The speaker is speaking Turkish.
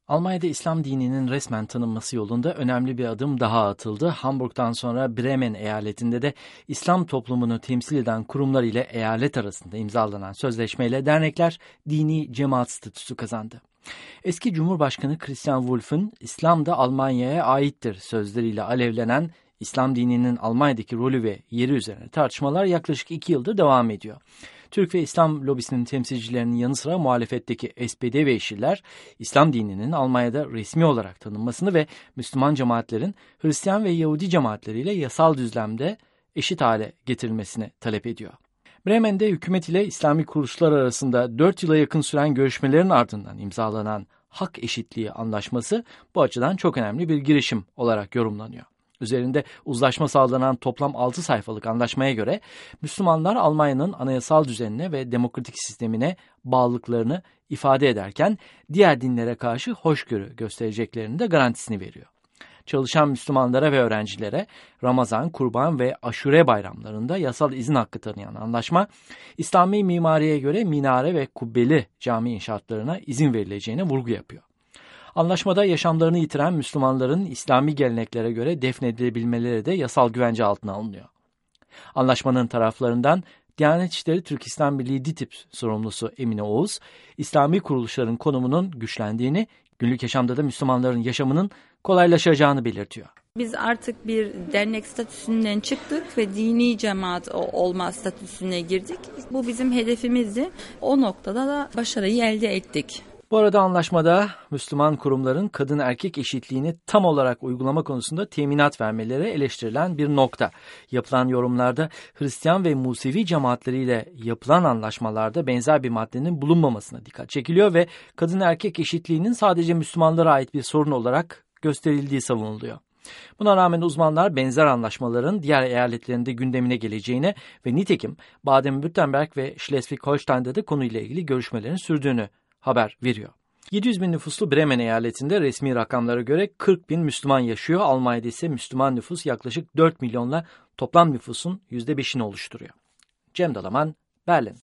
Almanya'da İslam dininin resmen tanınması yolunda önemli bir adım daha atıldı. Hamburg'dan sonra Bremen eyaletinde de İslam toplumunu temsil eden kurumlar ile eyalet arasında imzalanan sözleşmeyle dernekler dini cemaat statüsü kazandı. Eski Cumhurbaşkanı Christian Wulff'un "İslam da Almanya'ya aittir" sözleriyle alevlenen İslam dininin Almanya'daki rolü ve yeri üzerine tartışmalar yaklaşık 2 yıldır devam ediyor. Türk ve İslam lobisinin temsilcilerinin yanı sıra muhalefetteki SPD ve Yeşiller, İslam dininin Almanya'da resmi olarak tanınmasını ve Müslüman cemaatlerin Hristiyan ve Yahudi cemaatleriyle yasal düzlemde eşit hale getirilmesini talep ediyor. Bremen'de hükümet ile İslami kuruluşlar arasında 4 yıla yakın süren görüşmelerin ardından imzalanan hak eşitliği anlaşması bu açıdan çok önemli bir girişim olarak yorumlanıyor. Üzerinde uzlaşma sağlanan toplam 6 sayfalık anlaşmaya göre Müslümanlar Almanya'nın anayasal düzenine ve demokratik sistemine bağlılıklarını ifade ederken diğer dinlere karşı hoşgörü göstereceklerinin de garantisini veriyor. Çalışan Müslümanlara ve öğrencilere Ramazan, Kurban ve Aşure bayramlarında yasal izin hakkı tanıyan anlaşma, İslami mimariye göre minare ve kubbeli cami inşaatlarına izin verileceğine vurgu yapıyor. Anlaşmada yaşamlarını yitiren Müslümanların İslami geleneklere göre defnedilebilmeleri de yasal güvence altına alınıyor. Anlaşmanın taraflarından Diyanet İşleri Türk İslam Birliği DİTİB sorumlusu Emine Oğuz, İslami kuruluşların konumunun güçlendiğini, günlük yaşamda da Müslümanların yaşamının kolaylaşacağını belirtiyor. Biz artık bir dernek statüsünden çıktık ve dini cemaat olma statüsüne girdik. Bu bizim hedefimizdi. O noktada da başarıyı elde ettik. Bu arada anlaşmada Müslüman kurumların kadın erkek eşitliğini tam olarak uygulama konusunda teminat vermeleri eleştirilen bir nokta. Yapılan yorumlarda Hristiyan ve Musevi cemaatleriyle yapılan anlaşmalarda benzer bir maddenin bulunmamasına dikkat çekiliyor ve kadın erkek eşitliğinin sadece Müslümanlara ait bir sorun olarak gösterildiği savunuluyor. Buna rağmen uzmanlar benzer anlaşmaların diğer eyaletlerinde gündemine geleceğine ve nitekim Baden-Württemberg ve Schleswig-Holstein'de de konuyla ilgili görüşmelerin sürdüğünü haber veriyor. 700 bin nüfuslu Bremen eyaletinde resmi rakamlara göre 40 bin Müslüman yaşıyor. Almanya'da ise Müslüman nüfus yaklaşık 4 milyonla toplam nüfusun %5'ini oluşturuyor. Cem Dalaman, Berlin.